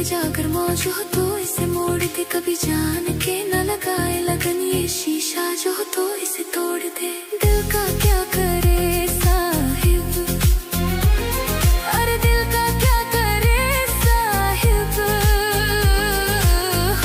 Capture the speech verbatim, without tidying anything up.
जाकर मौज हो तो इसे मोड़ के कभी जान के न लगाए लगन, ये शीशा जो हो तो इसे